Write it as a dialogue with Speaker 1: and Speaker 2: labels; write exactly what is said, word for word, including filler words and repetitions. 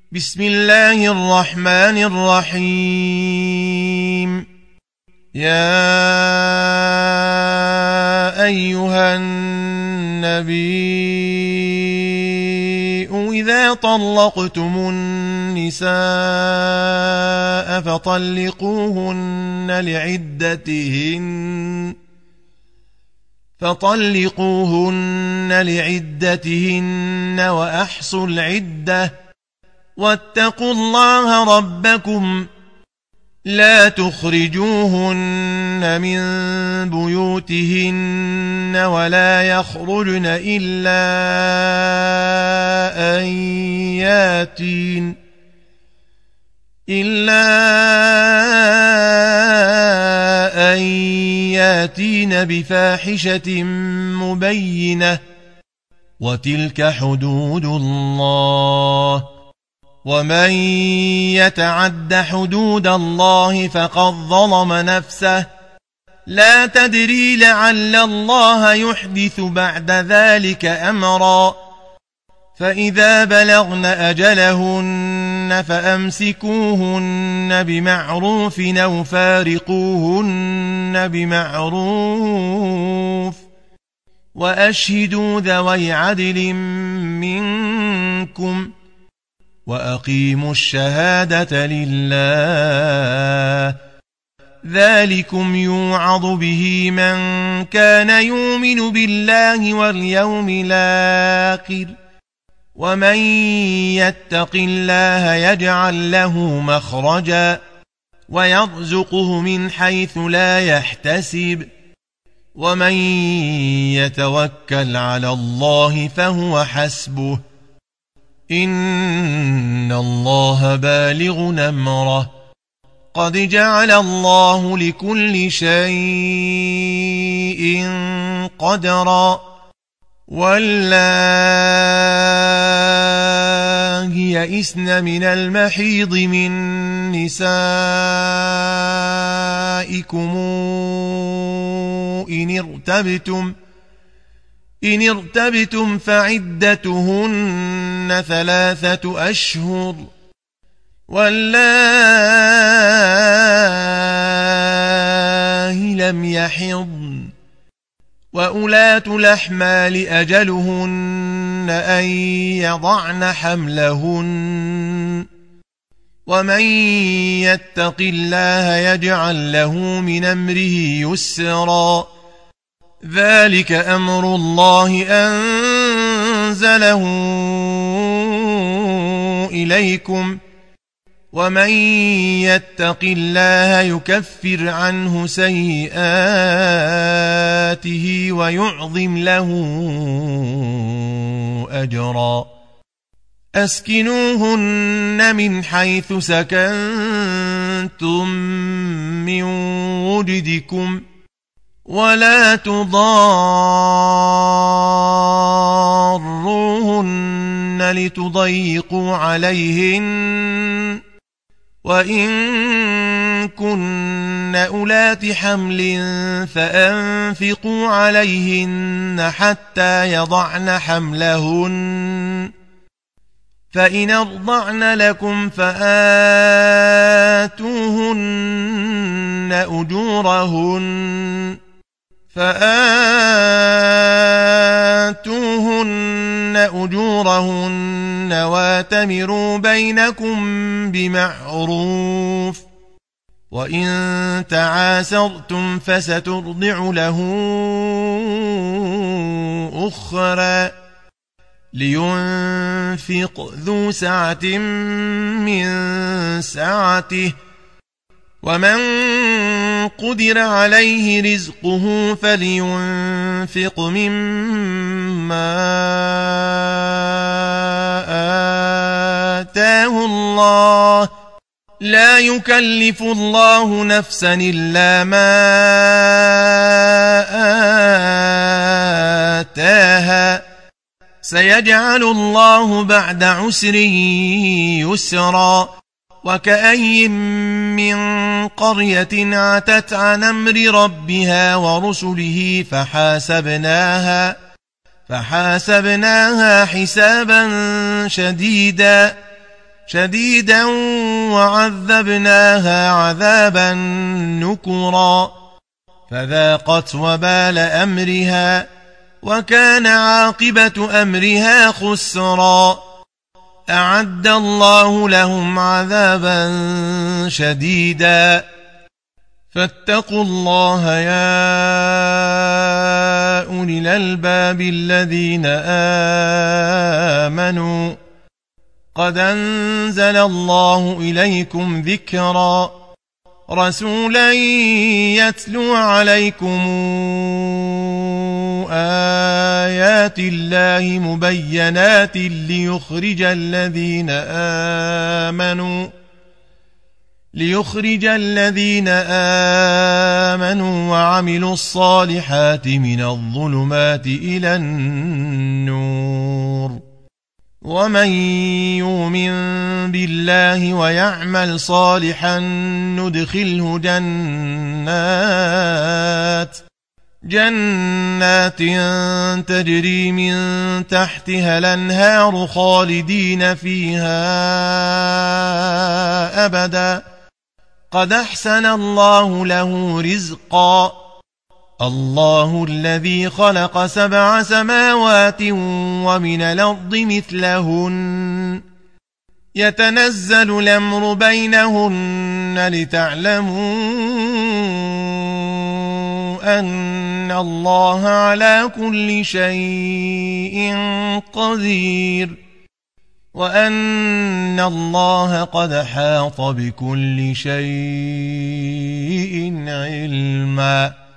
Speaker 1: بسم الله الرحمن الرحيم. يا أيها النبي إذا طلقتم النساء فطلقوهن لعدتهن فطلقوهن لعدتهن وأحصوا العدة واتقوا الله ربكم لا تخرجوهن من بيوتهن ولا يخرجن إلا أن ياتين إلا أن ياتين بفاحشة مبينة وتلك حدود الله ومن يتعد حدود الله فقد ظلم نفسه لا تدري لعل الله يحدث بعد ذلك أمرا فإذا بلغن أجلهن فأمسكوهن بمعروف أو فارقوهن بمعروف وأشهدوا ذوي عدل منكم وأقيموا الشهادة لله ذلكم يوعظ به من كان يؤمن بالله واليوم الآخر ومن يتق الله يجعل له مخرجا ويرزقه من حيث لا يحتسب ومن يتوكل على الله فهو حسبه إن الله بالغ أمره قد جعل الله لكل شيء قدرا واللائي يئسن من المحيض من نسائكم إن ارتبتم إن ارتبتم فعدتهن ثلاثة أشهر واللائي لم يحضن وأولاة الأحمال أجلهن أن يضعن حملهن ومن يتق الله يجعل له من أمره يسرا ذلك أمر الله أنزله إليكم ومن يتق الله يكفر عنه سيئاته ويعظم له أجرا أسكنوهن من حيث سكنتم من وجدكم ولا تضاروهن لتضيقوا عليهن وإن كن أولات حمل فأنفقوا عليهن حتى يضعن حملهن فإن أرضعن لكم فآتوهن أجورهن فآتوهن أجورهن واتمروا بينكم بمعروف وإن تعاسرتم فسترضع له أخرى لينفق ذو سعة من سعته ومن قدر عليه رزقه فلينفق مما آتاه الله لا يكلف الله نفسا إلا ما آتاها سيجعل الله بعد عسر يسرا وكأي من قرية عتت عن أمر ربها ورسله فحاسبناها فحاسبناها حسابا شديدا شديدا وعذبناها عذابا نكرا فذاقت وبال أمرها وكان عاقبة أمرها خسرا أعد الله لهم عذابا شديدا فاتقوا الله يا أولي الألباب الذين آمنوا قد أنزل الله إليكم ذكرا رسولا يتلو عليكم آيات الله مبينات ليخرج الذين آمنوا ليخرج الذين آمنوا وعملوا الصالحات من الظلمات إلى النور ومن يؤمن بالله ويعمل صالحا ندخله جنات جنات تجري من تحتها الأنهار خالدين فيها أبدا قد أحسن الله له رزقا الله الذي خلق سبع سماوات ومن الأرض مثلهن يتنزل الأمر بينهن لتعلموا أن الله على كل شيء قدير وأن الله قد حاط بكل شيء علما.